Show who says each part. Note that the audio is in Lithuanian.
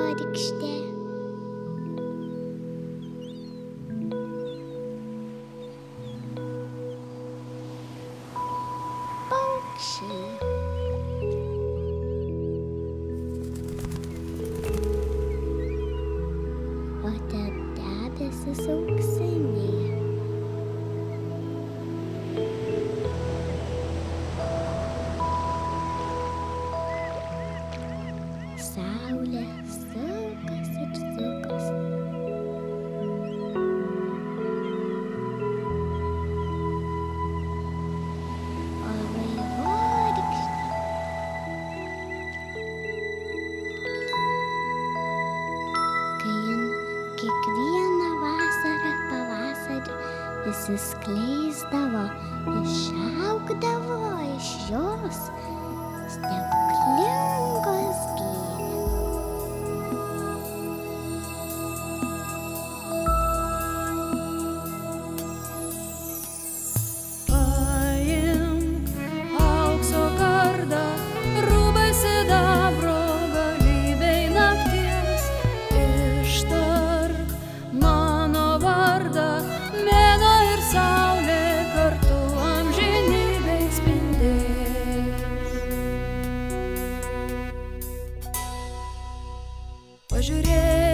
Speaker 1: vaivorykštė. Paukščiai. O ten debesis auksiniai. Saulė sukas ir sukas. O vaivorykštė kai jin kiekvieną vasarą pavasarį išsiskleisdavo, išaugdavo iš jos stebuklingos gėlės.
Speaker 2: Paimk aukso kardą, rūbai sidabro galybei nakties. Ištark mano vardą, mėnuo ir saulė kartu amžinybei spindės. Pažiūrėk